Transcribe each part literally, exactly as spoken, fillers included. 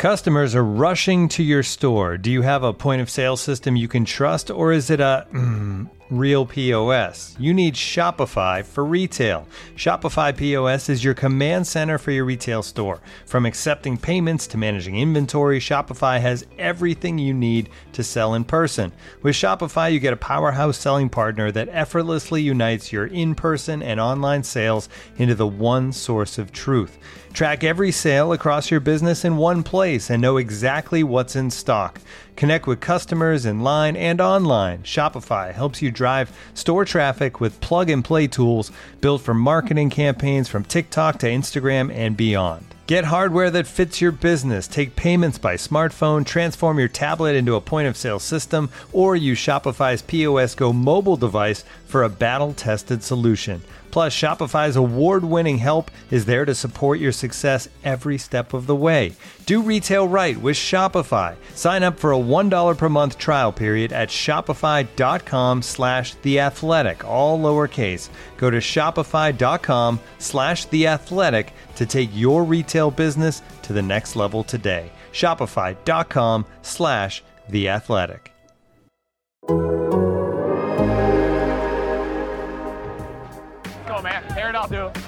Customers are rushing to your store. Do you have a point of sale system you can trust, or is it a mm, real P O S? You need Shopify for retail. Shopify P O S is your command center for your retail store. From accepting payments to managing inventory, Shopify has everything you need to sell in person. With Shopify, you get a powerhouse selling partner that effortlessly unites your in-person and online sales into the one source of truth. Track every sale across your business in one place and know exactly what's in stock. Connect with customers in line and online. Shopify helps you drive store traffic with plug-and-play tools built for marketing campaigns from TikTok to Instagram and beyond. Get hardware that fits your business. Take payments by smartphone, transform your tablet into a point-of-sale system, or use Shopify's P O S Go mobile device for a battle-tested solution. Plus, Shopify's award-winning help is there to support your success every step of the way. Do retail right with Shopify. Sign up for a one dollar per month trial period at shopify.com slash theathletic, all lowercase. Go to shopify.com slash theathletic to take your retail business to the next level today. Shopify.com slash theathletic. Man, tear it out, dude.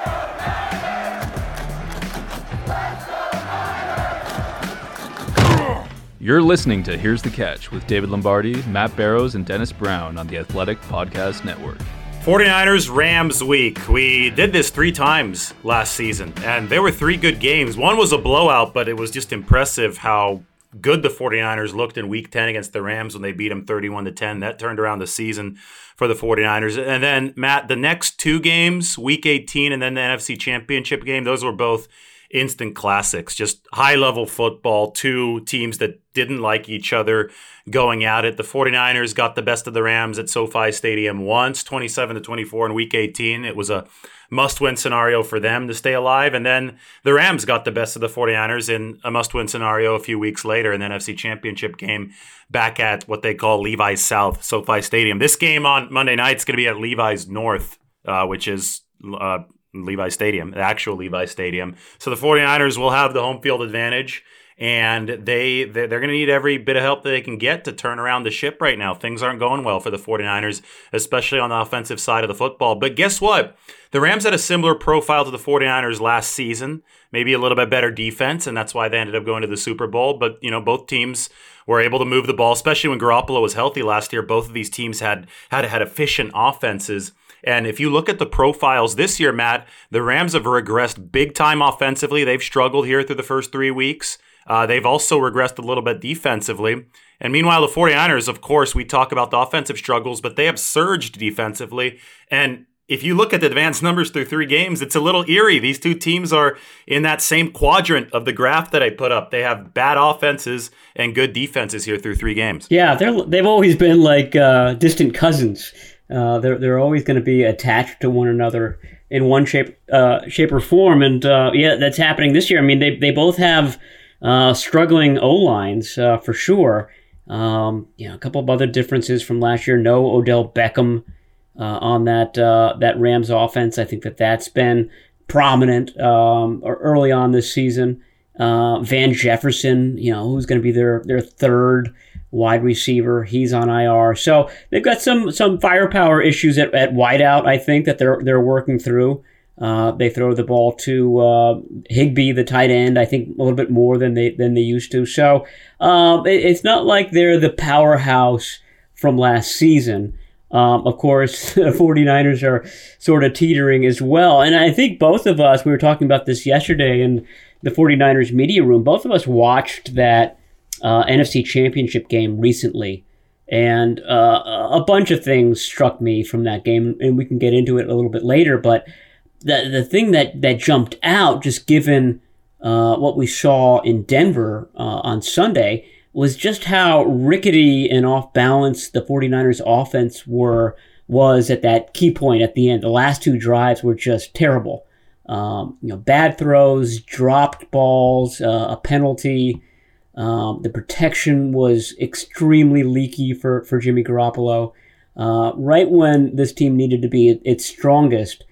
You're listening to Here's the Catch with David Lombardi, Matt Barrows, and Dennis Brown on the Athletic Podcast Network. forty-niners Rams week. We did this three times last season, and there were three good games. One was a blowout, but it was just impressive how good the forty-niners looked in week ten against the Rams when they beat them thirty-one to ten. That turned around the season for the forty-niners. And then, Matt, the next two games, week eighteen and then the N F C Championship game, those were both instant classics. Just high-level football, two teams that didn't like each other going at it. The forty-niners got the best of the Rams at SoFi Stadium once, twenty-seven to twenty-four in week eighteen. It was a must-win scenario for them to stay alive. And then the Rams got the best of the forty-niners in a must-win scenario a few weeks later in the N F C Championship game back at what they call Levi's South, SoFi Stadium. This game on Monday night is going to be at Levi's North, uh, which is uh, Levi's Stadium, the actual Levi's Stadium. So the forty-niners will have the home field advantage, and they, they're going to need every bit of help that they can get to turn around the ship right now. Things aren't going well for the forty-niners, especially on the offensive side of the football. But guess what? The Rams had a similar profile to the forty-niners last season, maybe a little bit better defense, and that's why they ended up going to the Super Bowl. But, you know, both teams were able to move the ball, especially when Garoppolo was healthy last year. Both of these teams had had, had efficient offenses. And if you look at the profiles this year, Matt, the Rams have regressed big time offensively. They've struggled here through the first three weeks. Uh, they've also regressed a little bit defensively. And meanwhile, the forty-niners, of course, we talk about the offensive struggles, but they have surged defensively. And if you look at the advanced numbers through three games, it's a little eerie. These two teams are in that same quadrant of the graph that I put up. They have bad offenses and good defenses here through three games. Yeah, they're, they've always been like uh, distant cousins. Uh, they're they're always going to be attached to one another in one shape uh, shape or form, and uh, yeah, that's happening this year. I mean, they they both have uh, struggling O-lines uh, for sure. Um, you know, a couple of other differences from last year. No Odell Beckham uh, on that uh, that Rams offense. I think that that's been prominent um, early on this season. Uh, Van Jefferson, you know, who's going to be their their third wide receiver, he's on I R. So they've got some some firepower issues at, at wideout, I think, that they're they're working through. Uh, they throw the ball to uh, Higbee, the tight end, I think a little bit more than they than they used to. So um, it, it's not like they're the powerhouse from last season. Um, of course, the forty-niners are sort of teetering as well. And I think both of us, we were talking about this yesterday in the forty-niners media room, both of us watched that Uh, N F C Championship game recently, and uh, a bunch of things struck me from that game, and we can get into it a little bit later, but the the thing that, that jumped out, just given uh, what we saw in Denver uh, on Sunday, was just how rickety and off-balance the forty-niners offense were was at that key point at the end. The last two drives were just terrible. Um, you know, bad throws, dropped balls, uh, a penalty. Um, the protection was extremely leaky for, for Jimmy Garoppolo. Uh, right when this team needed to be at its strongest,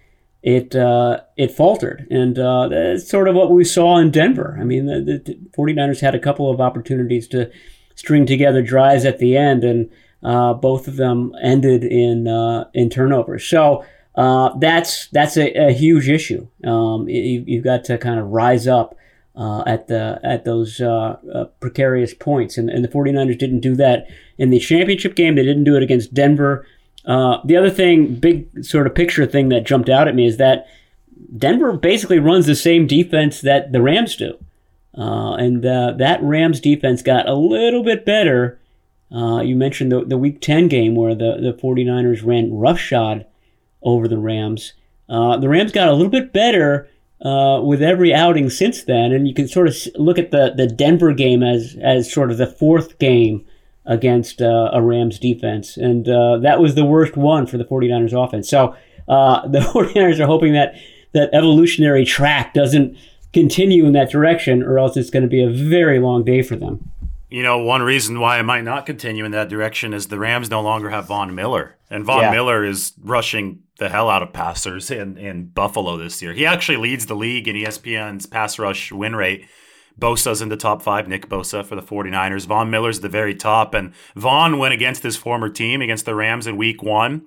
it uh, it faltered. And uh, that's sort of what we saw in Denver. I mean, the, the 49ers had a couple of opportunities to string together drives at the end, and uh, both of them ended in uh, in turnovers. So uh, that's that's a, a huge issue. Um, you, you've got to kind of rise up uh, at the at those uh, uh, precarious points, and, and the 49ers didn't do that in the championship game. They didn't do it against Denver. Uh, the other thing, big sort of picture thing that jumped out at me is that Denver basically runs the same defense that the Rams do. Uh, and uh, that Rams defense got a little bit better. Uh, you mentioned the, the Week ten game where the, the 49ers ran roughshod over the Rams. Uh, the Rams got a little bit better uh, with every outing since then. And you can sort of look at the, the Denver game as, as sort of the fourth game against uh, a Rams defense. And uh, that was the worst one for the 49ers offense. So uh, the 49ers are hoping that that evolutionary track doesn't continue in that direction, or else it's going to be a very long day for them. You know, one reason why it might not continue in that direction is the Rams no longer have Von Miller. And Von Yeah. Miller is rushing the hell out of passers in, in Buffalo this year. He actually leads the league in E S P N's pass rush win rate. Bosa's in the top five, Nick Bosa for the 49ers. Von Miller's at the very top. And Von went against his former team, against the Rams in week one,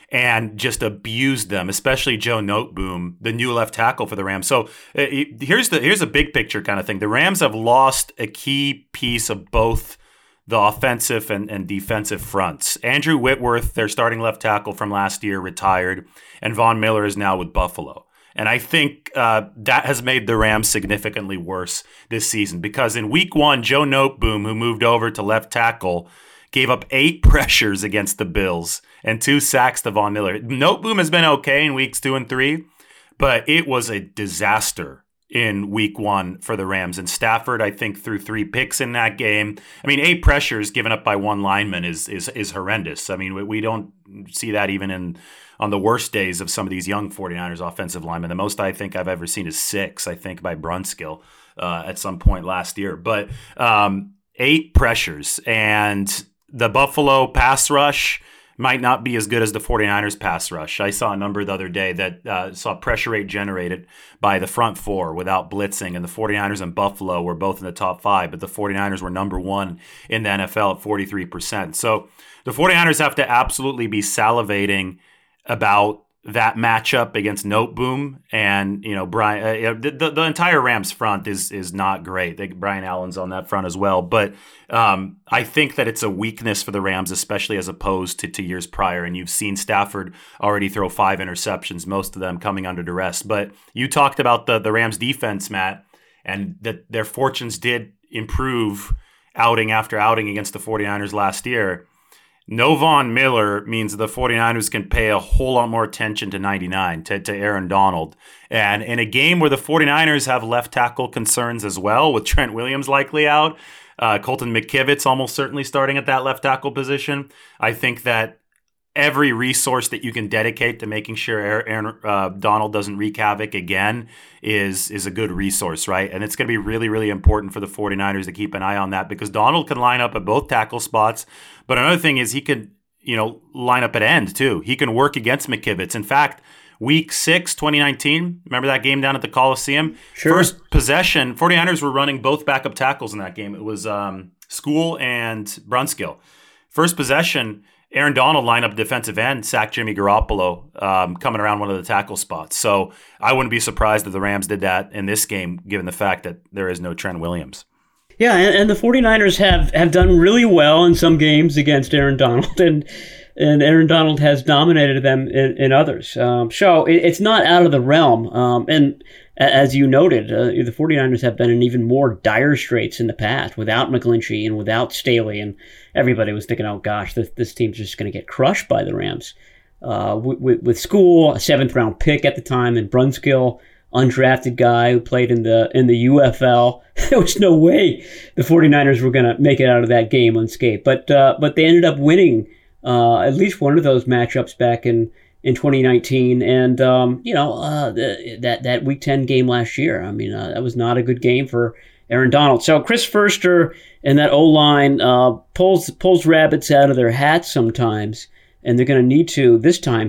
and just abused them, especially Joe Noteboom, the new left tackle for the Rams. So uh, here's the here's a big picture kind of thing. The Rams have lost a key piece of both the offensive and, and defensive fronts. Andrew Whitworth, their starting left tackle from last year, retired, and Von Miller is now with Buffalo. And I think uh, that has made the Rams significantly worse this season, because in week one, Joe Noteboom, who moved over to left tackle, gave up eight pressures against the Bills and two sacks to Von Miller. Noteboom has been okay in weeks two and three, but it was a disaster in week one for the Rams. And Stafford, I think, threw three picks in that game. I mean, eight pressures given up by one lineman is is is horrendous. I mean, we, we don't see that even in on the worst days of some of these young 49ers offensive linemen. The most I think I've ever seen is six, I think, by Brunskill uh, at some point last year. But um, eight pressures, and the Buffalo pass rush might not be as good as the 49ers pass rush. I saw a number the other day that uh, saw pressure rate generated by the front four without blitzing, and the 49ers and Buffalo were both in the top five, but the 49ers were number one in the N F L at forty-three percent. So the 49ers have to absolutely be salivating about that matchup against Noteboom, and you know Brian. Uh, the, the the entire Rams front is is not great. They, Brian Allen's on that front as well, but um, I think that it's a weakness for the Rams, especially as opposed to, to years prior. And you've seen Stafford already throw five interceptions, most of them coming under duress. But you talked about the the Rams defense, Matt, and that their fortunes did improve outing after outing against the 49ers last year. No Von Miller means the 49ers can pay a whole lot more attention to ninety-nine, to, to Aaron Donald. And in a game where the 49ers have left tackle concerns as well, with Trent Williams likely out, uh, Colton McKivitz almost certainly starting at that left tackle position, I think that every resource that you can dedicate to making sure Aaron uh, Donald doesn't wreak havoc again is is a good resource, right? And it's going to be really, really important for the 49ers to keep an eye on that, because Donald can line up at both tackle spots. But another thing is he could, you know, line up at end too. He can work against McKivitz. In fact, week six, twenty nineteen, remember that game down at the Coliseum? Sure. First possession, 49ers were running both backup tackles in that game. It was um, School and Brunskill. First possession, Aaron Donald lined up defensive end, sacked Jimmy Garoppolo um, coming around one of the tackle spots. So I wouldn't be surprised if the Rams did that in this game, given the fact that there is no Trent Williams. Yeah, and, and the 49ers have, have done really well in some games against Aaron Donald, and and Aaron Donald has dominated them in, in others. Um, so it, it's not out of the realm. Um, and as you noted, uh, the 49ers have been in even more dire straits in the past without McGlinchey and without Staley, and everybody was thinking, oh gosh, this, this team's just going to get crushed by the Rams. Uh, with, with School, a seventh round pick at the time, and Brunskill, undrafted guy who played in the in the U F L. There was no way the 49ers were going to make it out of that game unscathed. But uh, but they ended up winning uh, at least one of those matchups back in, in twenty nineteen. And, um, you know, uh, the, that, that Week ten game last year, I mean, uh, that was not a good game for Aaron Donald. So Chris Foerster and that O-line uh, pulls, pulls rabbits out of their hats sometimes, and they're going to need to this time.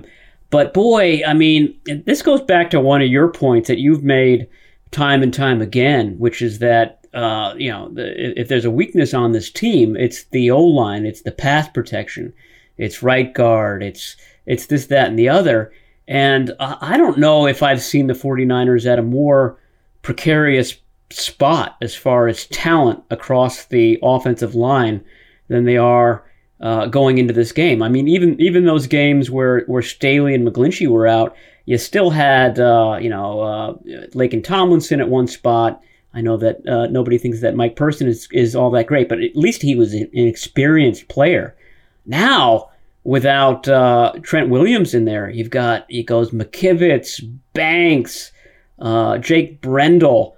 But boy, I mean, this goes back to one of your points that you've made time and time again, which is that, uh, you know, the, if there's a weakness on this team, it's the O-line, it's the pass protection, it's right guard, it's it's this, that, and the other. And uh, I don't know if I've seen the 49ers at a more precarious spot as far as talent across the offensive line than they are uh, going into this game. I mean, even even those games where, where Staley and McGlinchey were out, you still had, uh, you know, uh, Laken Tomlinson at one spot. I know that uh, nobody thinks that Mike Person is, is all that great, but at least he was an experienced player. Now, without uh, Trent Williams in there, you've got, it goes McKivitz, Banks, uh, Jake Brendel,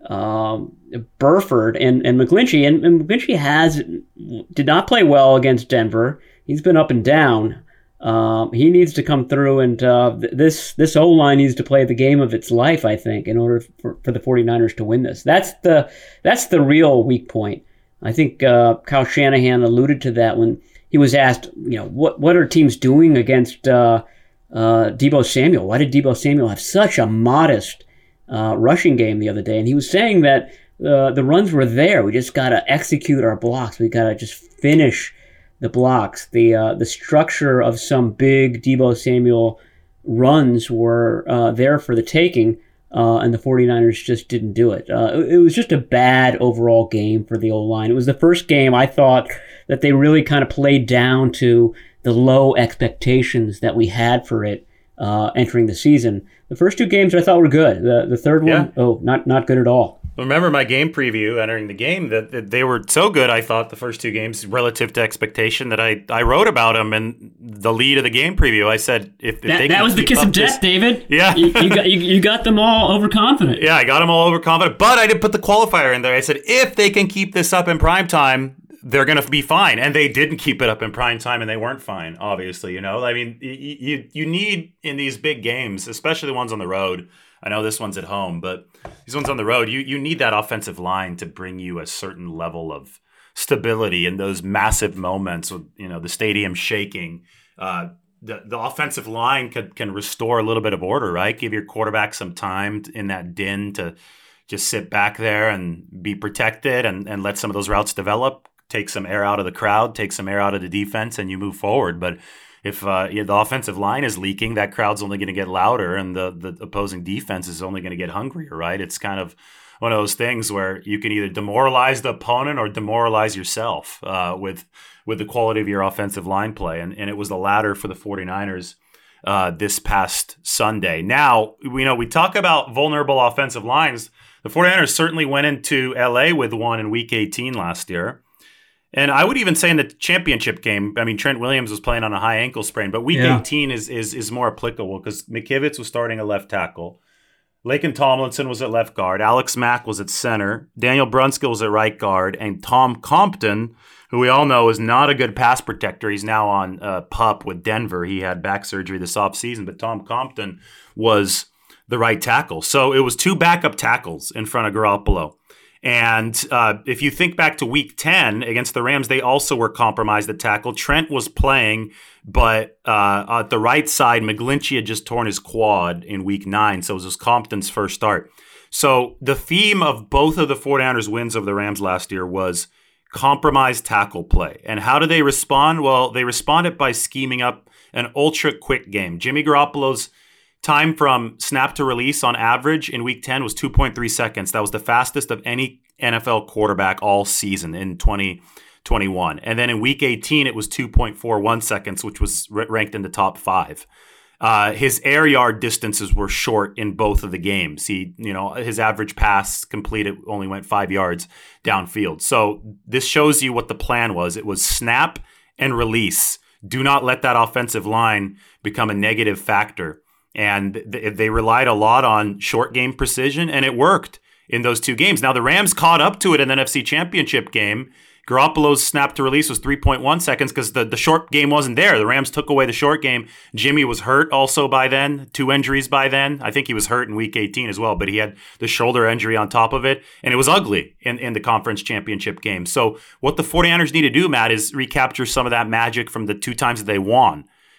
um, Burford, and, and McGlinchey. And, and McGlinchey has, did not play well against Denver. He's been up and down. Um, he needs to come through, and uh, this this O-line needs to play the game of its life, I think, in order for, for the 49ers to win this. That's the that's the real weak point. I think uh, Kyle Shanahan alluded to that when he was asked, you know, what what are teams doing against uh, uh, Deebo Samuel? Why did Deebo Samuel have such a modest uh, rushing game the other day? And he was saying that uh, the runs were there. We just got to execute our blocks. We got to just finish the blocks. The uh, the structure of some big Deebo Samuel runs were uh, there for the taking, uh, and the 49ers just didn't do it. Uh, it. It was just a bad overall game for the O-line. It was the first game I thought that they really kind of played down to the low expectations that we had for it uh, entering the season. The first two games I thought were good. The the third yeah. one, oh, not not good at all. Remember my game preview entering the game that, that they were so good, I thought, the first two games relative to expectation that I, I wrote about them. And the lead of the game preview, I said, if, if that, they that was the kiss of death, this, David. Yeah. you, you, got, you, you got them all overconfident. Yeah, I got them all overconfident. But I did put the qualifier in there. I said, if they can keep this up in prime time, they're going to be fine. And they didn't keep it up in prime time, and they weren't fine, obviously. You know, I mean, you, you, you need in these big games, especially the ones on the road. I know this one's at home, but these ones on the road, you you need that offensive line to bring you a certain level of stability in those massive moments with, you know, the stadium shaking. Uh, the the offensive line can can restore a little bit of order, right? Give your quarterback some time in that din to just sit back there and be protected and, and let some of those routes develop. Take some air out of the crowd, take some air out of the defense, and you move forward. But if uh, yeah, the offensive line is leaking, that crowd's only going to get louder, and the, the opposing defense is only going to get hungrier, right? It's kind of one of those things where you can either demoralize the opponent or demoralize yourself uh, with with the quality of your offensive line play. And, and it was the latter for the 49ers uh, this past Sunday. Now, we know we talk about vulnerable offensive lines. The 49ers certainly went into L A with one in Week eighteen last year. And I would even say in the championship game, I mean, Trent Williams was playing on a high ankle sprain, but Week yeah. eighteen is is is more applicable because McKivitz was starting at left tackle. Laken Tomlinson was at left guard. Alex Mack was at center. Daniel Brunskill was at right guard. And Tom Compton, who we all know is not a good pass protector. He's now on uh, PUP with Denver. He had back surgery this offseason, but Tom Compton was the right tackle. So it was two backup tackles in front of Garoppolo. And uh, if you think back to Week ten against the Rams, they also were compromised at tackle. Trent was playing, but uh, at the right side, McGlinchey had just torn his quad in Week nine, so it was Compton's first start. So the theme of both of the 49ers wins over the Rams last year was compromised tackle play. And how did they respond? Well, they responded by scheming up an ultra-quick game. Jimmy Garoppolo's time from snap to release on average in Week ten was two point three seconds. That was the fastest of any N F L quarterback all season in twenty twenty-one. And then in Week eighteen, it was two point four one seconds, which was r- ranked in the top five. Uh, his air yard distances were short in both of the games. He, you know, his average pass completed only went five yards downfield. So this shows you what the plan was. It was snap and release. Do not let that offensive line become a negative factor. And they relied a lot on short game precision, and it worked in those two games. Now, the Rams caught up to it in the N F C Championship game. Garoppolo's snap to release was three point one seconds because the, the short game wasn't there. The Rams took away the short game. Jimmy was hurt also by then, two injuries by then. I think he was hurt in Week eighteen as well, but he had the shoulder injury on top of it, and it was ugly in, in the Conference Championship game. So what the 49ers need to do, Matt, is recapture some of that magic from the two times that they won.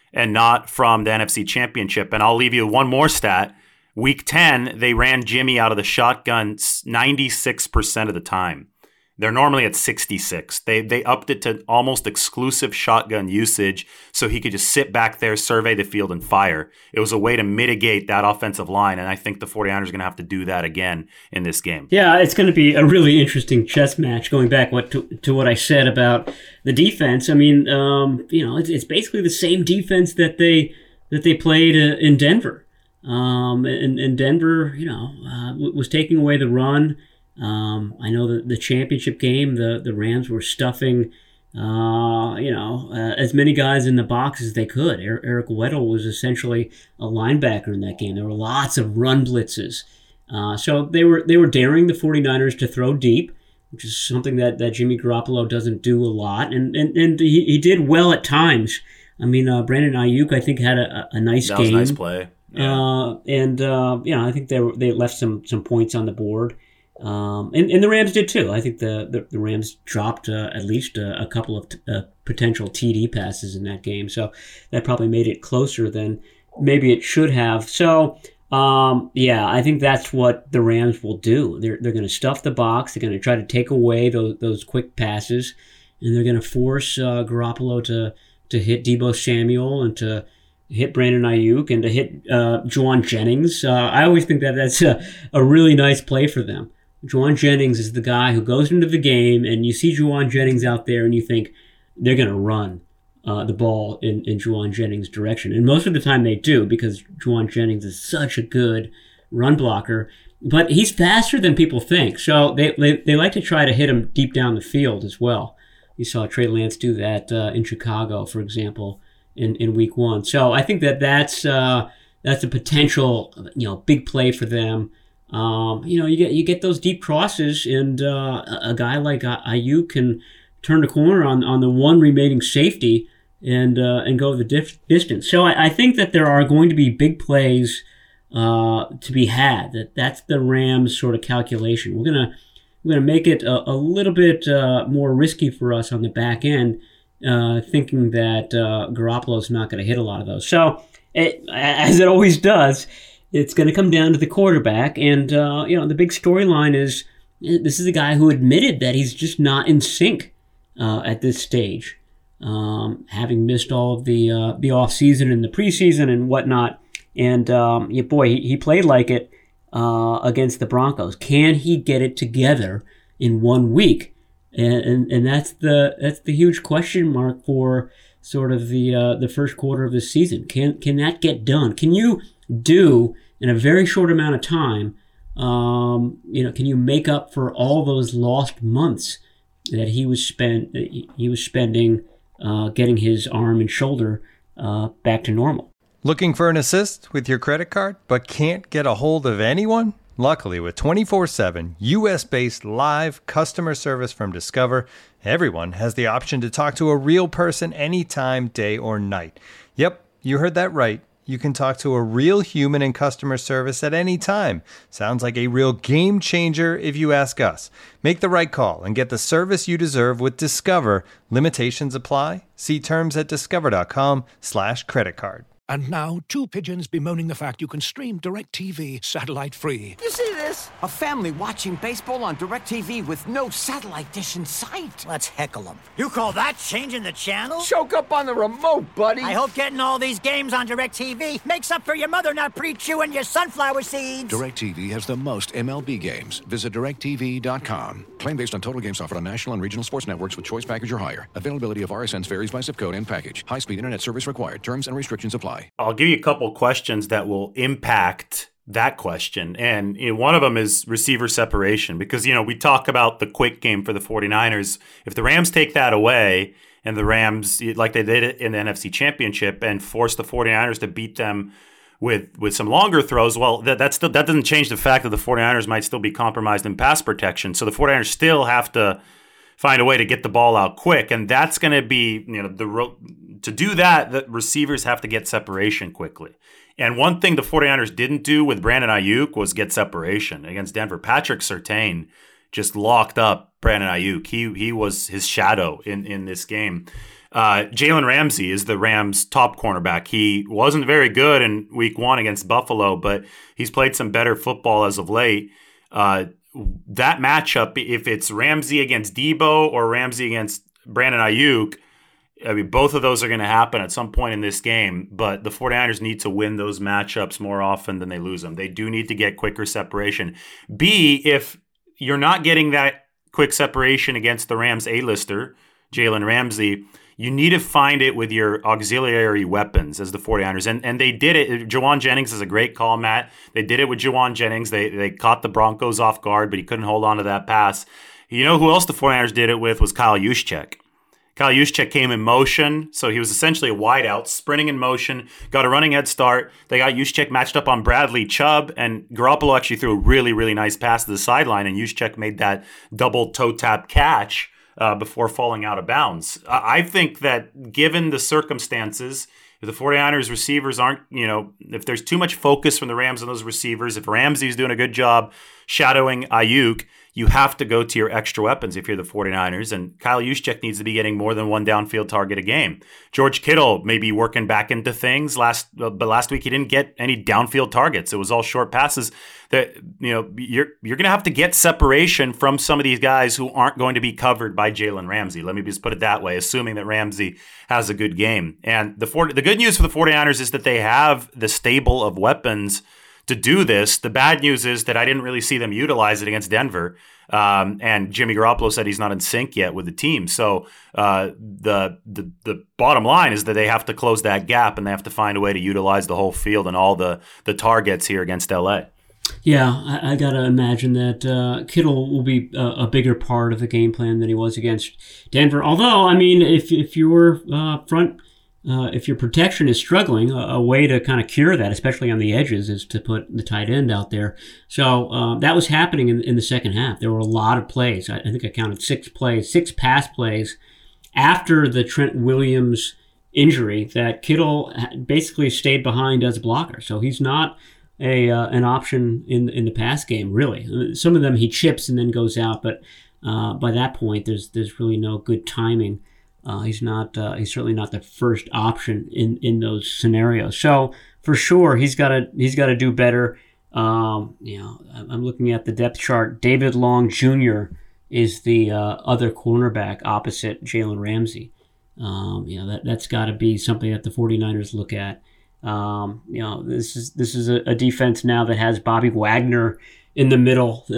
and not from the N F C Championship. And I'll leave you one more stat. Week ten, they ran Jimmy out of the shotgun ninety-six percent of the time. They're normally at sixty-six. They they upped it to almost exclusive shotgun usage so he could just sit back there, survey the field, and fire. It was a way to mitigate that offensive line, and I think the 49ers are going to have to do that again in this game. Yeah, it's going to be a really interesting chess match, going back what to, to what I said about the defense. I mean, um, you know, it's, it's basically the same defense that they that they played uh, in Denver. Um, and, and Denver, you know, uh, was taking away the run. Um, I know that the championship game, the, the Rams were stuffing, uh, you know, uh, as many guys in the box as they could. Er- Eric Weddle was essentially a linebacker in that game. There were lots of run blitzes. Uh, so they were they were daring the 49ers to throw deep, which is something that, that Jimmy Garoppolo doesn't do a lot. And and, and he, he did well at times. I mean, uh, Brandon Ayuk, I think, had a, a nice that game. That was a nice play. Yeah. Uh, and, uh, you know, I think they were, they left some, some points on the board. Um, and, and the Rams did too. I think the, the, the Rams dropped uh, at least a, a couple of t- uh, potential T D passes in that game. So that probably made it closer than maybe it should have. So, um, yeah, I think that's what the Rams will do. They're, they're going to stuff the box. They're going to try to take away those, those quick passes, and they're going to force uh, Garoppolo to, to hit Deebo Samuel and to hit Brandon Ayuk and to hit uh, Juwan Jennings. Uh, I always think that that's a, a really nice play for them. Juwan Jennings is the guy who goes into the game, and you see Juwan Jennings out there, and you think they're going to run uh, the ball in, in Juwan Jennings' direction. And most of the time they do, because Juwan Jennings is such a good run blocker. But he's faster than people think, so they they, they like to try to hit him deep down the field as well. You saw Trey Lance do that uh, in Chicago, for example, in, in week one. So I think that that's, uh, that's a potential, you know, big play for them. Um, you know, you get you get those deep crosses, and uh, a guy like Ayuk can turn the corner on, on the one remaining safety and uh, and go the dif- distance. So I, I think that there are going to be big plays uh, to be had. That that's the Rams' sort of calculation. We're gonna we're gonna make it a, a little bit uh, more risky for us on the back end, uh, thinking that uh, Garoppolo's not going to hit a lot of those. So it, as it always does, it's going to come down to the quarterback. And, uh, you know, the big storyline is this is a guy who admitted that he's just not in sync uh, at this stage, um, having missed all of the uh, the offseason and the preseason and whatnot. And, um, yeah, boy, he, he played like it uh, against the Broncos. Can he get it together in one week? And and, and that's the that's the huge question mark for sort of the uh, the first quarter of the season. Can can that get done? Can you do in a very short amount of time, um, you know, can you make up for all those lost months that he was spent he was spending uh, getting his arm and shoulder uh, back to normal? Looking for an assist with your credit card, but can't get a hold of anyone? Luckily, with twenty-four seven U S-based live customer service from Discover, everyone has the option to talk to a real person anytime, day or night. Yep, you heard that right. You can talk to a real human in customer service at any time. Sounds like a real game changer if you ask us. Make the right call and get the service you deserve with Discover. Limitations apply. See terms at discover.com slash credit card. And now, two pigeons bemoaning the fact you can stream DirecTV satellite-free. You see this? A family watching baseball on DirecTV with no satellite dish in sight. Let's heckle them. You call that changing the channel? Choke up on the remote, buddy. I hope getting all these games on DirecTV makes up for your mother not pre-chewing your sunflower seeds. DirecTV has the most M L B games. Visit direct t v dot com. Claim based on total games offered on national and regional sports networks with choice package or higher. Availability of R S Ns varies by zip code and package. High-speed internet service required. Terms and restrictions apply. I'll give you a couple questions that will impact that question. And you know, one of them is receiver separation, because, you know, we talk about the quick game for the 49ers. If the Rams take that away and the Rams, like they did it in the N F C Championship, and force the 49ers to beat them with with some longer throws, well, that that's still, that doesn't change the fact that the 49ers might still be compromised in pass protection. So the 49ers still have to find a way to get the ball out quick. And that's going to be, you know, the to do that, the receivers have to get separation quickly. And one thing the 49ers didn't do with Brandon Ayuk was get separation against Denver. Patrick Surtain just locked up Brandon Ayuk. He he was his shadow in, in this game. Uh, Jalen Ramsey is the Rams' top cornerback. He wasn't very good in week one against Buffalo, but he's played some better football as of late. Uh, that matchup, if it's Ramsey against Debo or Ramsey against Brandon Ayuk, I mean, both of those are going to happen at some point in this game, but the 49ers need to win those matchups more often than they lose them. They do need to get quicker separation. B, if you're not getting that quick separation against the Rams A-lister, Jalen Ramsey, you need to find it with your auxiliary weapons as the 49ers. And and they did it. Jawan Jennings is a great call, Matt. They did it with Jawan Jennings. They they caught the Broncos off guard, but he couldn't hold on to that pass. You know who else the 49ers did it with was Kyle Juszczyk. Kyle Juszczyk came in motion, so he was essentially a wideout, sprinting in motion, got a running head start. They got Juszczyk matched up on Bradley Chubb, and Garoppolo actually threw a really, really nice pass to the sideline, and Juszczyk made that double toe tap catch Uh, before falling out of bounds. I think that given the circumstances, if the 49ers receivers aren't, you know, if there's too much focus from the Rams on those receivers, if Ramsey's doing a good job shadowing Ayuk, you have to go to your extra weapons if you're the 49ers. And Kyle Juszczyk needs to be getting more than one downfield target a game. George Kittle may be working back into things. Last, but last week he didn't get any downfield targets. It was all short passes. That, you know, you're you're going to have to get separation from some of these guys who aren't going to be covered by Jalen Ramsey. Let me just put it that way, assuming that Ramsey has a good game. And the the good news for the 49ers is that they have the stable of weapons to do this. The bad news is that I didn't really see them utilize it against Denver. Um, and Jimmy Garoppolo said he's not in sync yet with the team. So uh, the, the the bottom line is that they have to close that gap, and they have to find a way to utilize the whole field and all the, the targets here against L A. Yeah, I, I got to imagine that uh, Kittle will be a, a bigger part of the game plan than he was against Denver. Although, I mean, if, if your uh, front... Uh, if your protection is struggling, a, a way to kind of cure that, especially on the edges, is to put the tight end out there. So uh, that was happening in, in the second half. There were a lot of plays. I, I think I counted six plays, six pass plays after the Trent Williams injury that Kittle basically stayed behind as a blocker. So he's not a uh, an option in in the pass game, really. Some of them he chips and then goes out, but uh, by that point, there's there's really no good timing. Uh, he's not. Uh, he's certainly not the first option in, in those scenarios. So for sure, he's got to. He's got to do better. Um, you know, I'm looking at the depth chart. David Long Junior is the uh, other cornerback opposite Jalen Ramsey. Um, you know, that that's got to be something that the 49ers look at. Um, you know, this is this is a, a defense now that has Bobby Wagner in the middle.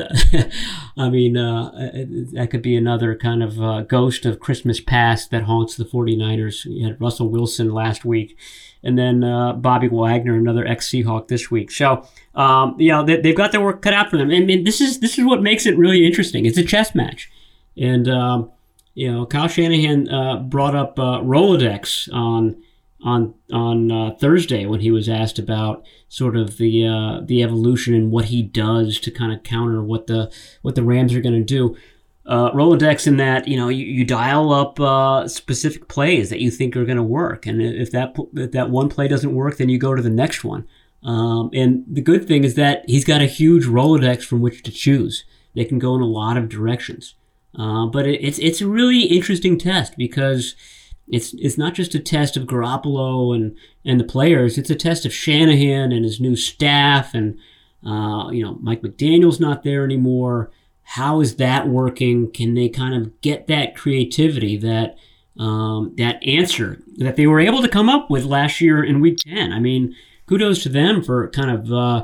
I mean, uh, that could be another kind of uh, ghost of Christmas past that haunts the 49ers. You had Russell Wilson last week, and then uh, Bobby Wagner, another ex-Seahawk this week. So, um, you know, they, they've got their work cut out for them. I mean, this is this is what makes it really interesting. It's a chess match. And, um, you know, Kyle Shanahan uh, brought up uh, Rolodex on on on uh, Thursday when he was asked about sort of the uh, the evolution and what he does to kind of counter what the what the Rams are going to do. Uh, Rolodex in that, you know, you, you dial up uh, specific plays that you think are going to work, and if that if that one play doesn't work, then you go to the next one. Um, and the good thing is that he's got a huge Rolodex from which to choose. They can go in a lot of directions, uh, but it, it's it's a really interesting test because It's it's not just a test of Garoppolo and, and the players. It's a test of Shanahan and his new staff. And, uh, you know, Mike McDaniel's not there anymore. How is that working? Can they kind of get that creativity, that um, that answer that they were able to come up with last year in Week ten? I mean, kudos to them for kind of uh,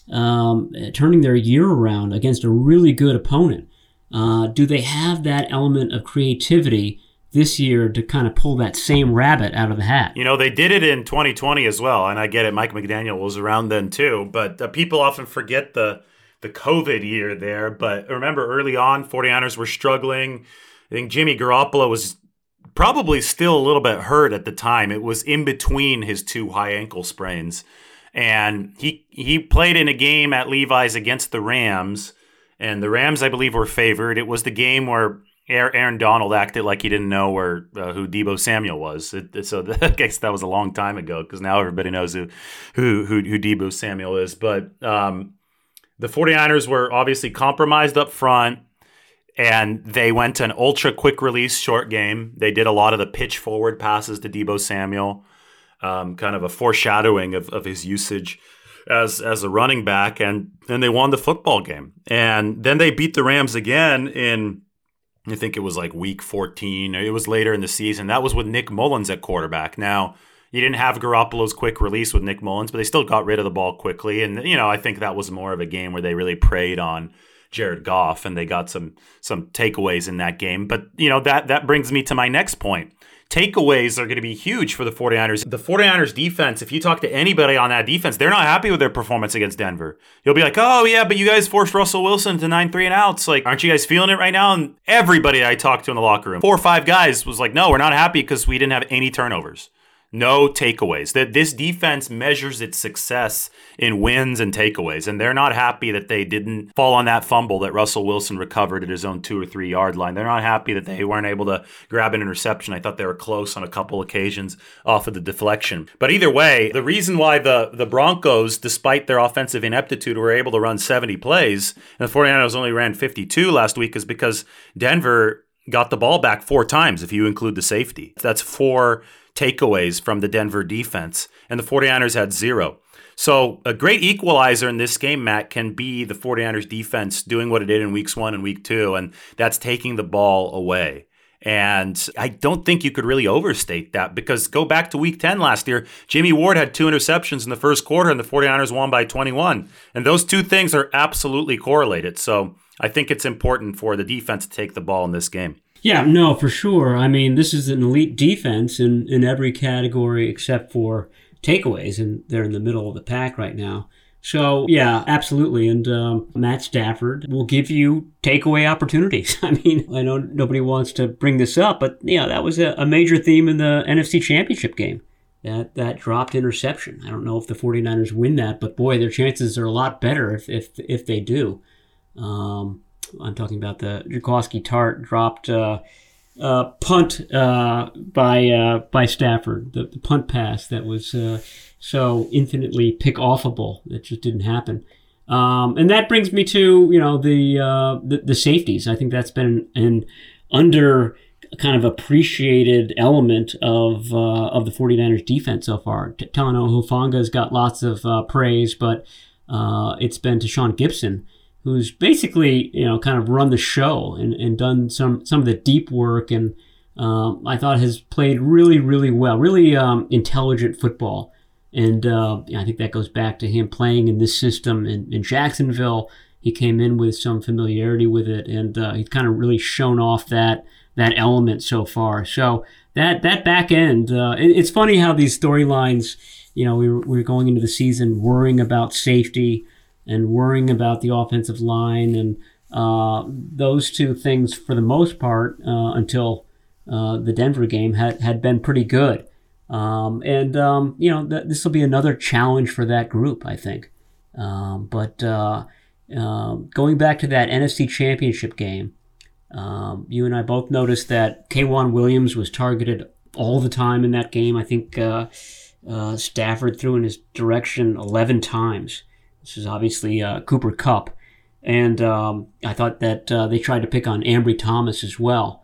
um, turning their year around against a really good opponent. Uh, do they have that element of creativity this year to kind of pull that same rabbit out of the hat? You know, they did it in twenty twenty as well, and I get it, Mike McDaniel was around then too, but uh, people often forget the the COVID year there. But remember, early on, 49ers were struggling. I think Jimmy Garoppolo was probably still a little bit hurt at the time. It was in between his two high ankle sprains. And he he played in a game at Levi's against the Rams, and the Rams, I believe, were favored. It was the game where Aaron Donald acted like he didn't know where uh, who Deebo Samuel was. It, it, so I guess that was a long time ago because now everybody knows who who who, who Deebo Samuel is. But um, the 49ers were obviously compromised up front. And they went to an ultra quick release short game. They did a lot of the pitch forward passes to Deebo Samuel, um, kind of a foreshadowing of, of his usage as as a running back. And then they won the football game. And then they beat the Rams again in, I think it was like week fourteen. It was later in the season. That was with Nick Mullins at quarterback. Now, you didn't have Garoppolo's quick release with Nick Mullins, but they still got rid of the ball quickly. And, you know, I think that was more of a game where they really preyed on Jared Goff, and they got some some takeaways in that game. But, you know, that that brings me to my next point. Takeaways are going to be huge for the 49ers. The 49ers defense, if you talk to anybody on that defense, they're not happy with their performance against Denver. You'll be like, oh, yeah, but you guys forced Russell Wilson to nine three and outs. Like, aren't you guys feeling it right now? And everybody I talked to in the locker room, four or five guys was like, no, we're not happy because we didn't have any turnovers. No takeaways. That this defense measures its success in wins and takeaways, and they're not happy that they didn't fall on that fumble that Russell Wilson recovered at his own two or three yard line. They're not happy that they weren't able to grab an interception. I thought they were close on a couple occasions off of the deflection. But either way, the reason why the, the Broncos, despite their offensive ineptitude, were able to run seventy plays, and the 49ers only ran fifty-two last week, is because Denver got the ball back four times if you include the safety. That's four takeaways from the Denver defense, and the 49ers had zero. So a great equalizer in this game, Matt, can be the 49ers defense doing what it did in weeks one and week two, and that's taking the ball away. And I don't think you could really overstate that, because go back to week ten last year, Jimmy Ward had two interceptions in the first quarter and the 49ers won by twenty-one. And those two things are absolutely correlated. So I think it's important for the defense to take the ball in this game. Yeah, no, for sure. I mean, this is an elite defense in, in every category except for takeaways, and they're in the middle of the pack right now. So, yeah, absolutely. And um, Matt Stafford will give you takeaway opportunities. I mean, I know nobody wants to bring this up, but, yeah, that was a, a major theme in the N F C Championship game, that that dropped interception. I don't know if the 49ers win that, but, boy, their chances are a lot better if if, if they do. Um I'm talking about the Jaworski Tart dropped uh, uh, punt uh, by uh, by Stafford, the, the punt pass that was uh, so infinitely pick-offable. That just didn't happen. Um, and that brings me to, you know, the, uh, the the safeties. I think that's been an under kind of appreciated element of uh, of the 49ers defense so far. T- Talanoa Hufanga's got lots of uh, praise, but uh, it's been Tashaun Gibson who's basically, you know, kind of run the show and, and done some, some of the deep work, and um, I thought has played really, really well, really um, intelligent football. And uh, I think that goes back to him playing in this system in, in Jacksonville. He came in with some familiarity with it, and uh, he's kind of really shown off that that element so far. So that that back end, uh, it, it's funny how these storylines, you know, we were, we were going into the season worrying about safety and worrying about the offensive line, and uh, those two things, for the most part, uh, until uh, the Denver game, had, had been pretty good. Um, and, um, you know, th- this will be another challenge for that group, I think. Um, but uh, uh, going back to that N F C Championship game, um, you and I both noticed that K'Waun Williams was targeted all the time in that game. I think uh, uh, Stafford threw in his direction eleven times. This is obviously uh, Cooper Kupp. And um, I thought that uh, they tried to pick on Ambry Thomas as well,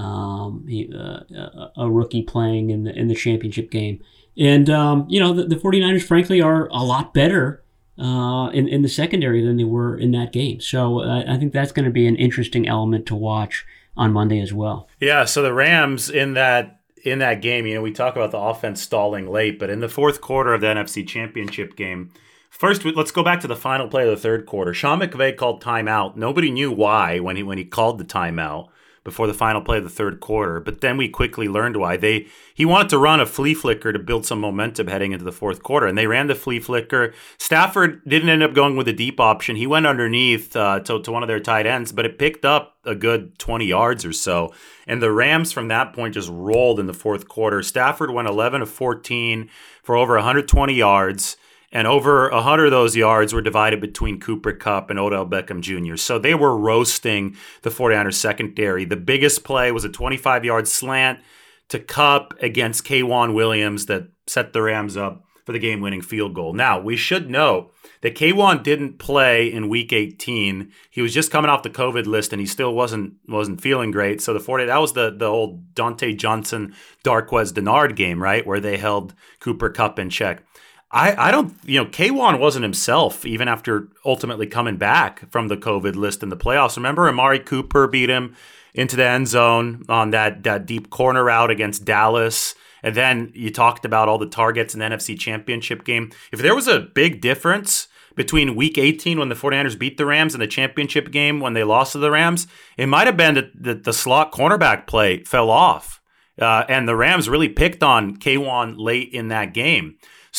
um, he, uh, a rookie playing in the in the championship game. And, um, you know, the, the 49ers, frankly, are a lot better uh, in, in the secondary than they were in that game. So uh, I think that's going to be an interesting element to watch on Monday as well. Yeah, so the Rams in that in that game, you know, we talk about the offense stalling late, but in the fourth quarter of the N F C Championship game, first, let's go back to the final play of the third quarter. Sean McVay called timeout. Nobody knew why when he when he called the timeout before the final play of the third quarter. But then we quickly learned why. They he wanted to run a flea flicker to build some momentum heading into the fourth quarter, and they ran the flea flicker. Stafford didn't end up going with the deep option. He went underneath uh, to, to one of their tight ends, but it picked up a good twenty yards or so. And the Rams from that point just rolled in the fourth quarter. Stafford went eleven of fourteen for over one hundred twenty yards. And over one hundred of those yards were divided between Cooper Kupp and Odell Beckham Junior So they were roasting the 49ers secondary. The biggest play was a twenty-five-yard slant to Kupp against K'Waun Williams that set the Rams up. for the game-winning field goal. Now, we should note that K'Waun didn't play in Week eighteen. He was just coming off the COVID list, and he still wasn't wasn't feeling great. So the forty that was the the old Dante Johnson, Darqueze Dennard game, right, where they held Cooper Kupp in check. I, I don't, you know, K'Waun wasn't himself even after ultimately coming back from the COVID list in the playoffs. Remember, Amari Cooper beat him into the end zone on that, that deep corner route against Dallas. And then you talked about all the targets in the N F C Championship game. If there was a big difference between Week eighteen when the 49ers beat the Rams and the championship game when they lost to the Rams, it might have been that the, the slot cornerback play fell off. Uh, and the Rams really picked on K'Waun late in that game.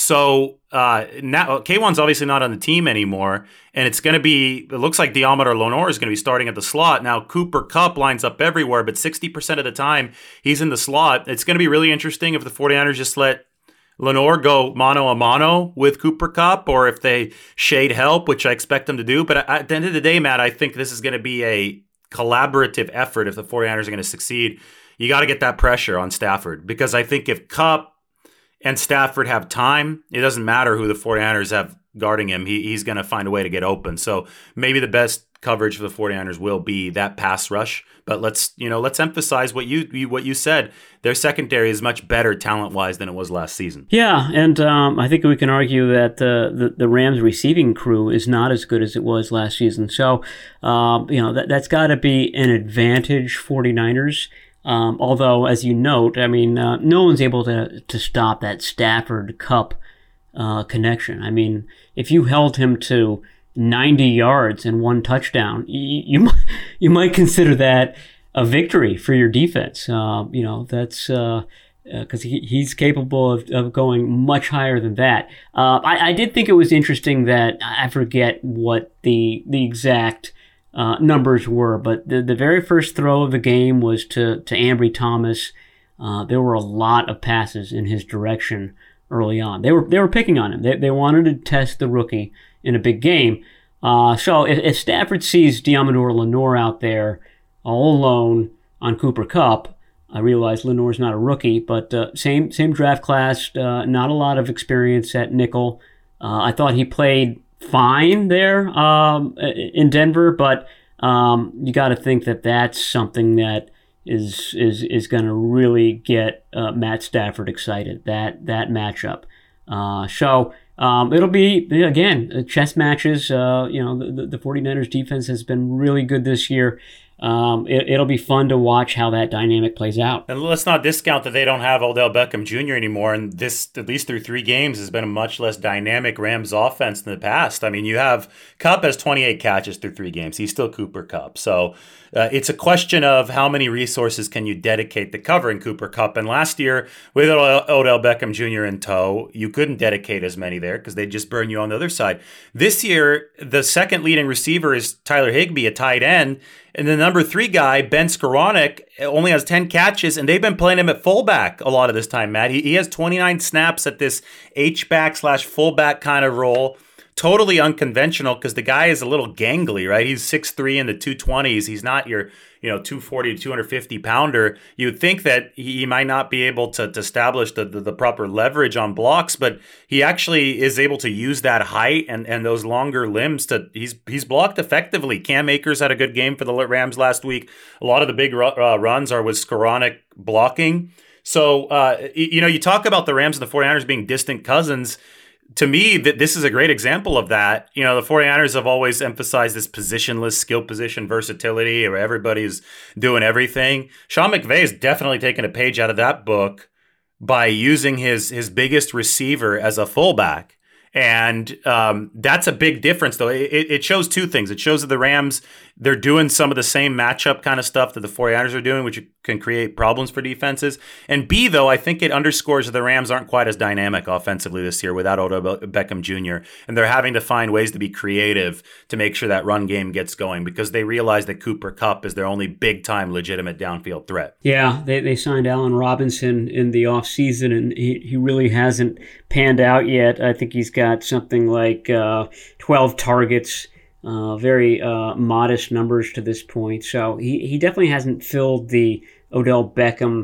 So uh, now K'Waun's obviously not on the team anymore, and it's going to be, it looks like Deommodore Lenoir is going to be starting at the slot. Now, Cooper Kupp lines up everywhere, but sixty percent of the time he's in the slot. It's going to be really interesting if the 49ers just let Lenoir go mano a mano with Cooper Kupp, or if they shade help, which I expect them to do. But at the end of the day, Matt, I think this is going to be a collaborative effort if the 49ers are going to succeed. You got to get that pressure on Stafford, because I think if Kupp and Stafford have time, it doesn't matter who the 49ers have guarding him. He, he's going to find a way to get open. So maybe the best coverage for the 49ers will be that pass rush. But let's, you know, let's emphasize what you, you what you said. Their secondary is much better talent-wise than it was last season. Yeah, and um, I think we can argue that the, the, the Rams receiving crew is not as good as it was last season. So, um, you know, that, that's got to be an advantage 49ers. Um, although, as you note, I mean, uh, no one's able to, to stop that Stafford-Kupp uh, connection. I mean, if you held him to ninety yards and one touchdown, you, you, might, you might consider that a victory for your defense. Uh, you know, that's because uh, uh, he, he's capable of, of going much higher than that. Uh, I, I did think it was interesting that, I forget what the the exact Uh, numbers were, but the, the very first throw of the game was to, to Ambry Thomas. Uh, there were a lot of passes in his direction early on. They were they were picking on him. They, they wanted to test the rookie in a big game. Uh, so if, if Stafford sees Deommodore Lenoir out there all alone on Cooper Kupp, I realize Lenoir's not a rookie, but uh, same same draft class, uh, not a lot of experience at nickel. Uh, I thought he played fine there um, in Denver, but um, you got to think that that's something that is is is going to really get uh, Matt Stafford excited. That that matchup. Uh, so um, it'll be again chess matches. Uh, you know, the, the 49ers defense has been really good this year. Um, it, it'll be fun to watch how that dynamic plays out. And let's not discount that they don't have Odell Beckham Junior anymore, and this, at least through three games, has been a much less dynamic Rams offense than the past. I mean, you have Kupp has twenty-eight catches through three games. He's still Cooper Kupp. So uh, it's a question of how many resources can you dedicate to covering Cooper Kupp. And last year, with Odell Beckham Junior in tow, you couldn't dedicate as many there because they'd just burn you on the other side. This year, the second leading receiver is Tyler Higbee, a tight end. And the number three guy, Ben Skowronek, only has ten catches, and they've been playing him at fullback a lot of this time, Matt. He, he has twenty-nine snaps at this H-back slash fullback kind of role. Totally unconventional because the guy is a little gangly, right? He's six three in the two twenties. He's not your, you know, two forty to two fifty pounder. You would think that he might not be able to, to establish the, the, the proper leverage on blocks, but he actually is able to use that height and, and those longer limbs to, he's he's blocked effectively. Cam Akers had a good game for the Rams last week. A lot of the big uh, runs are with Skowronek blocking. So, uh, you know, you talk about the Rams and the 49ers being distant cousins. To me, that this is a great example of that. You know, the 49ers have always emphasized this positionless skill position versatility where everybody's doing everything. Sean McVay has definitely taken a page out of that book by using his his biggest receiver as a fullback. And um, that's a big difference, though. It, it shows two things. It shows that the Rams, they're doing some of the same matchup kind of stuff that the 49ers are doing, which can create problems for defenses. And B, though, I think it underscores that the Rams aren't quite as dynamic offensively this year without Odell Beckham Junior And they're having to find ways to be creative to make sure that run game gets going because they realize that Cooper Kupp is their only big-time legitimate downfield threat. Yeah, they, they signed Allen Robinson in the offseason, and he, he really hasn't panned out yet. I think he's got something like uh, twelve targets, uh, very uh, modest numbers to this point. So he, he definitely hasn't filled the Odell Beckham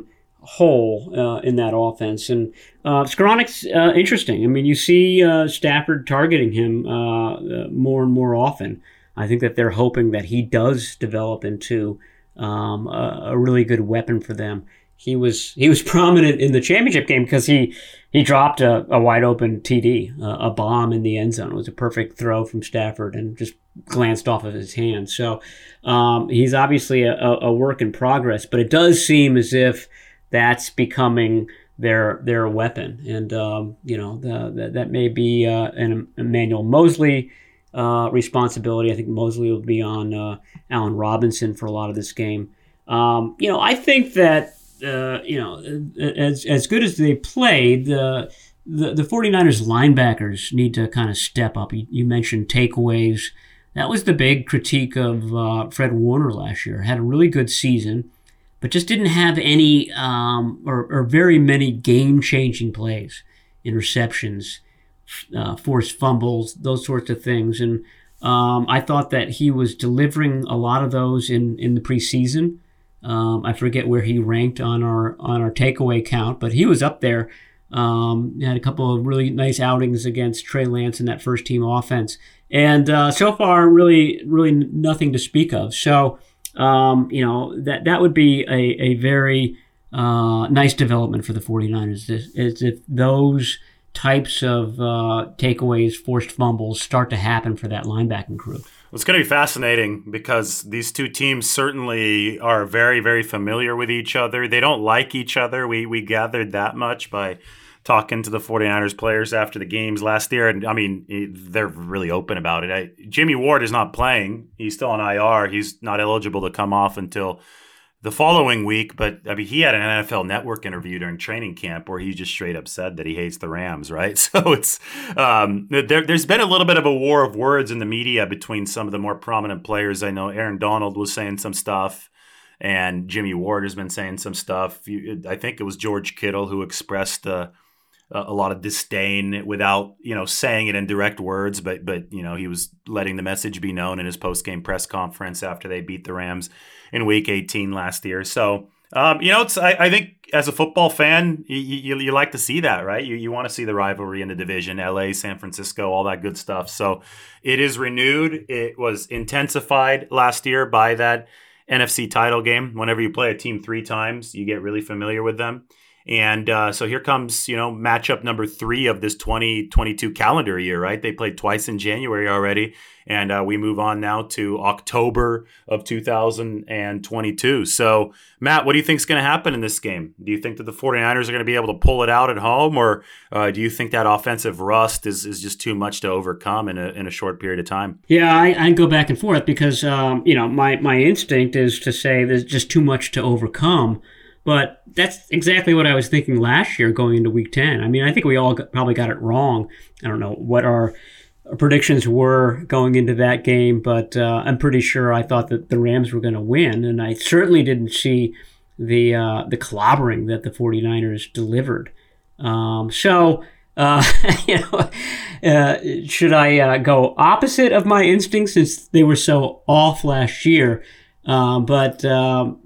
hole uh, in that offense. And uh, Skoronek's uh, interesting. I mean, you see uh, Stafford targeting him uh, uh, more and more often. I think that they're hoping that he does develop into um, a, a really good weapon for them. He was he was prominent in the championship game because he he dropped a, a wide open T D, uh, a bomb in the end zone. It was a perfect throw from Stafford and just glanced off of his hand. So um, he's obviously a, a work in progress, but it does seem as if that's becoming their their weapon. And um, you know the, the, that may be uh, an Emmanuel Mosley uh, responsibility. I think Mosley will be on uh, Allen Robinson for a lot of this game. Um, you know, I think that. Uh, you know, as as good as they played, the, the the 49ers linebackers need to kind of step up. You, you mentioned takeaways. That was the big critique of uh, Fred Warner last year. Had a really good season, but just didn't have any um, or, or very many game-changing plays, interceptions, uh, forced fumbles, those sorts of things. And um, I thought that he was delivering a lot of those in, in the preseason. Um, I forget where he ranked on our on our takeaway count, but he was up there. Um, he had a couple of really nice outings against Trey Lance in that first team offense, and uh, so far, really, really nothing to speak of. So, um, you know, that that would be a a very uh, nice development for the 49ers. Is, is if those types of uh, takeaways, forced fumbles start to happen for that linebacking crew. It's going to be fascinating because these two teams certainly are very, very familiar with each other. They don't like each other. We we gathered that much by talking to the 49ers players after the games last year. And, I mean, they're really open about it. I, Jimmy Ward is not playing. He's still on I R. He's not eligible to come off until the following week. But, I mean, he had an N F L Network interview during training camp where he just straight up said that he hates the Rams, right? So it's um, there, there's been a little bit of a war of words in the media between some of the more prominent players. I know Aaron Donald was saying some stuff, and Jimmy Ward has been saying some stuff. You, I think it was George Kittle who expressed uh, a lot of disdain without, you know, saying it in direct words, but, but you know, he was letting the message be known in his post-game press conference after they beat the Rams in week eighteen last year. So, um, you know, it's I, I think as a football fan, you, you, you like to see that, right? You you want to see the rivalry in the division, L A, San Francisco, all that good stuff. So it is renewed. It was intensified last year by that N F C title game. Whenever you play a team three times, you get really familiar with them. And uh, so here comes, you know, matchup number three of this twenty twenty-two calendar year, right? They played twice in January already. And uh, we move on now to October of two thousand twenty-two. So, Matt, what do you think is going to happen in this game? Do you think that the 49ers are going to be able to pull it out at home? Or uh, do you think that offensive rust is, is just too much to overcome in a in a short period of time? Yeah, I, I go back and forth because, um, you know, my, my instinct is to say there's just too much to overcome. But that's exactly what I was thinking last year going into week ten. I mean, I think we all got, probably got it wrong. I don't know what our predictions were going into that game, but uh, I'm pretty sure I thought that the Rams were going to win. And I certainly didn't see the uh, the clobbering that the 49ers delivered. Um, so, uh, you know, uh, should I uh, go opposite of my instincts since they were so off last year? Um, but um,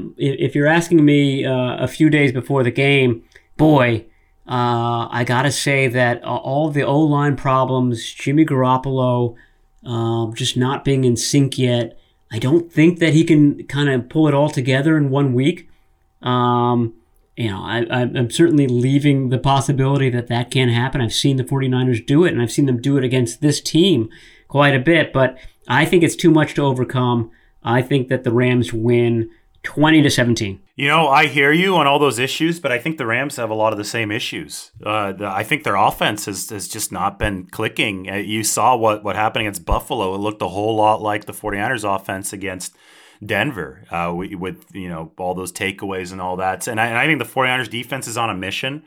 if you're asking me uh, a few days before the game, boy, uh, I gotta say that all the O-line problems, Jimmy Garoppolo um, just not being in sync yet, I don't think that he can kind of pull it all together in one week. Um, you know, I, I'm certainly leaving the possibility that that can happen. I've seen the 49ers do it, and I've seen them do it against this team quite a bit, but I think it's too much to overcome. I think that the Rams win twenty to seventeen. You know, I hear you on all those issues, but I think the Rams have a lot of the same issues. Uh, the, I think their offense has, has just not been clicking. Uh, you saw what, what happened against Buffalo. It looked a whole lot like the 49ers offense against Denver uh, with, you know, all those takeaways and all that. And I, and I think the 49ers defense is on a mission,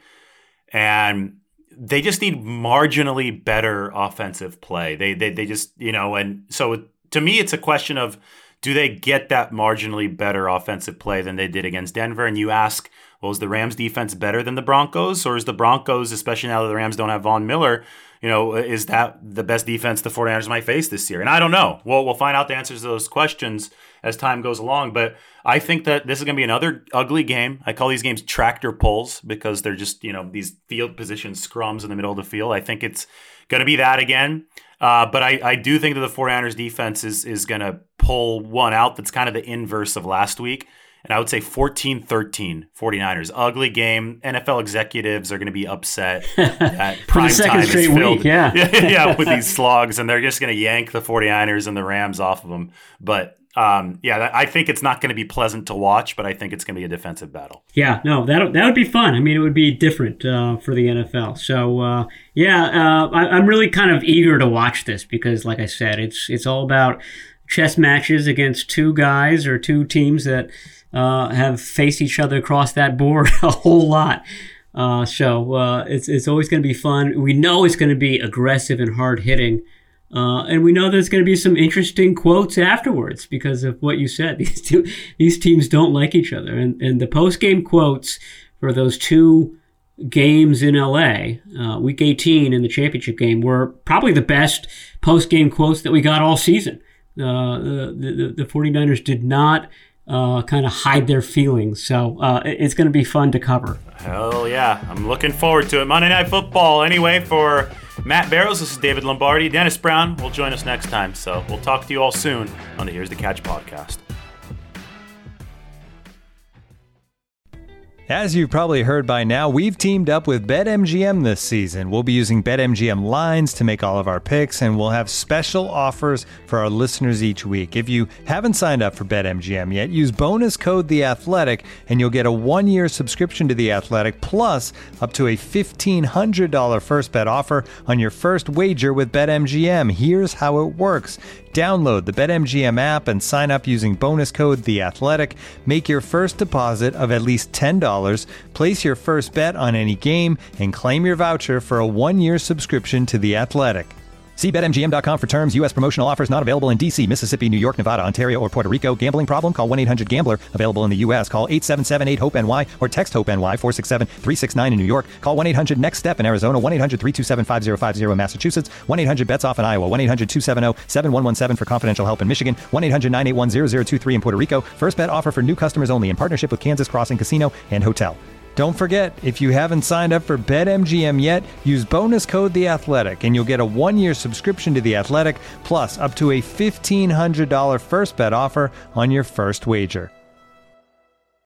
and they just need marginally better offensive play. They, they, they just, you know, and so to me, it's a question of, do they get that marginally better offensive play than they did against Denver? And you ask, well, is the Rams defense better than the Broncos? Or is the Broncos, especially now that the Rams don't have Von Miller, you know, is that the best defense the 49ers might face this year? And I don't know. Well, we'll find out the answers to those questions as time goes along. But I think that this is going to be another ugly game. I call these games tractor pulls because they're just, you know, these field position scrums in the middle of the field. I think it's going to be that again. Uh, but I, I do think that the 49ers defense is, is going to pull one out that's kind of the inverse of last week. And I would say fourteen thirteen 49ers. Ugly game. N F L executives are going to be upset that prime time is filled week, yeah. yeah, with these slogs, and they're just going to yank the 49ers and the Rams off of them. But um, yeah, I think it's not going to be pleasant to watch, but I think it's going to be a defensive battle. Yeah, no, that that would be fun. I mean, it would be different uh, for the N F L. So uh, yeah, uh, I, I'm really kind of eager to watch this because, like I said, it's it's all about chess matches against two guys or two teams that uh, have faced each other across that board a whole lot. Uh, so uh, it's it's always going to be fun. We know it's going to be aggressive and hard hitting. Uh, and we know there's going to be some interesting quotes afterwards because of what you said. These two, these teams don't like each other. And, and the post-game quotes for those two games in L A, uh, week eighteen in the championship game, were probably the best post-game quotes that we got all season. Uh, the, the, the 49ers did not uh, kind of hide their feelings. So uh, it's going to be fun to cover. Hell yeah. I'm looking forward to it. Monday Night Football. Anyway, for Matt Barrows, this is David Lombardi. Dennis Brown will join us next time. So we'll talk to you all soon on the Here's the Catch podcast. As you've probably heard by now, we've teamed up with BetMGM this season. We'll be using BetMGM lines to make all of our picks, and we'll have special offers for our listeners each week. If you haven't signed up for BetMGM yet, use bonus code The Athletic, and you'll get a one-year subscription to The Athletic, plus up to a fifteen hundred dollars first bet offer on your first wager with BetMGM. Here's how it works. Download the BetMGM app and sign up using bonus code The Athletic. Make your first deposit of at least ten dollars, place your first bet on any game, and claim your voucher for a one-year subscription to The Athletic. See Bet M G M dot com for terms. U S promotional offers not available in D C, Mississippi, New York, Nevada, Ontario, or Puerto Rico. Gambling problem? Call one eight hundred gambler. Available in the U S. Call eight seven seven eight hope N Y or text HOPE-NY four six seven three six nine in New York. Call one eight hundred next step in Arizona. one eight hundred three two seven five zero five zero in Massachusetts. one eight hundred bets off in Iowa. one eight hundred two seven zero seven one one seven for confidential help in Michigan. one eight hundred nine eight one zero zero two three in Puerto Rico. First bet offer for new customers only in partnership with Kansas Crossing Casino and Hotel. Don't forget, if you haven't signed up for BetMGM yet, use bonus code The Athletic, and you'll get a one-year subscription to The Athletic, plus up to a fifteen hundred dollars first bet offer on your first wager.